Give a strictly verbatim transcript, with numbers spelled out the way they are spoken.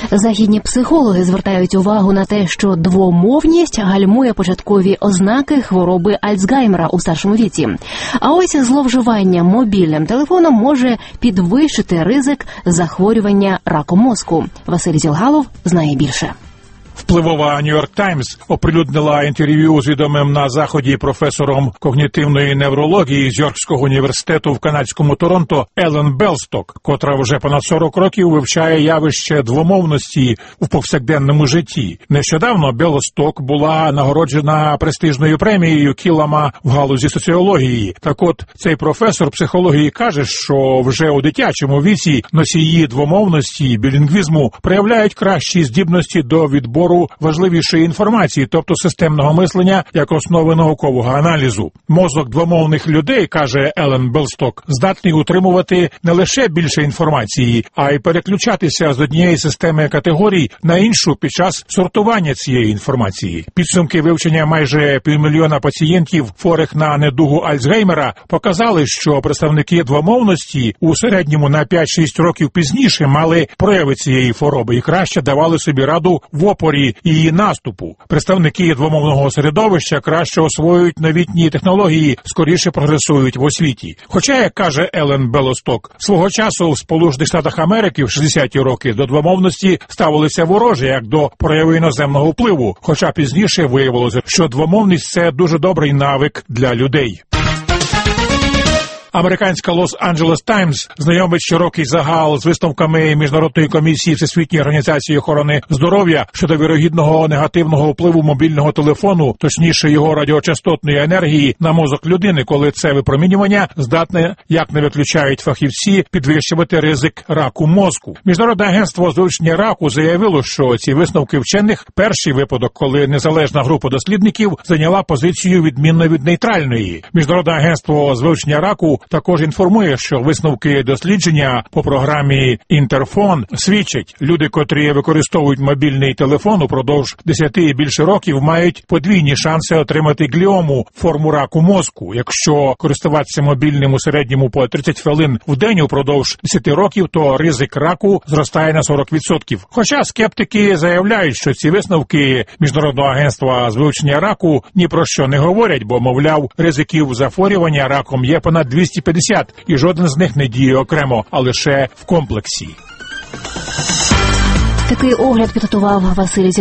Західні психологи звертають увагу на те, що двомовність гальмує початкові ознаки хвороби Альцгеймера у старшому віці. А ось зловживання мобільним телефоном може підвищити ризик захворювання раком мозку. Василь Зілгалов знає більше. Впливова «Нью-Йорк Таймс» оприлюднила інтерв'ю з відомим на Заході професором когнітивної неврології з Йоркського університету в канадському Торонто Елен Белсток, котра вже понад сорок років вивчає явище двомовності в повсякденному житті. Нещодавно Белсток була нагороджена престижною премією Кілама в галузі соціології. Так от, цей професор психології каже, що вже у дитячому віці носії двомовності і білінгвізму проявляють кращі здібності до відбору важливішої інформації, тобто системного мислення як основи наукового аналізу. Мозок двомовних людей, каже Елен Белсток, здатний утримувати не лише більше інформації, а й переключатися з однієї системи категорій на іншу під час сортування цієї інформації. Підсумки вивчення майже півмільйона пацієнтів, хворих на недугу Альцгеймера, показали, що представники двомовності у середньому на п'ять-шість років пізніше мали прояви цієї хвороби і краще давали собі раду в опорі її наступу. Представники двомовного середовища краще освоюють новітні технології, скоріше прогресують в освіті. Хоча, як каже Елен Белосток, свого часу в Сполучених Штатах Америки в шістдесяті роки до двомовності ставилися вороже, як до прояву іноземного впливу, хоча пізніше виявилося, що двомовність – це дуже добрий навик для людей. Американська Лос-Анджелес Таймс знайомить широкий загал з висновками Міжнародної комісії Всесвітньої організації охорони здоров'я щодо вірогідного негативного впливу мобільного телефону, точніше його радіочастотної енергії, на мозок людини, коли це випромінювання здатне, як не виключають фахівці, підвищувати ризик раку мозку. Міжнародне агентство з вивчення раку заявило, що ці висновки вчених – перший випадок, коли незалежна група дослідників зайняла позицію відмінно від нейтральної. Міжнародне агентство з вивчення раку також інформує, що висновки дослідження по програмі «Інтерфон» свідчать, люди, котрі використовують мобільний телефон упродовж десяти і більше років, мають подвійні шанси отримати гліому, форму раку мозку. Якщо користуватися мобільним у середньому по тридцять хвилин в день упродовж десяти років, то ризик раку зростає на сорок відсотків. Хоча скептики заявляють, що ці висновки Міжнародного агентства з вивчення раку ні про що не говорять, бо, мовляв, ризиків захворювання раком є понад двісті п'ятдесят, і жоден з них не діє окремо, а лише в комплексі. Такий огляд підготував Василь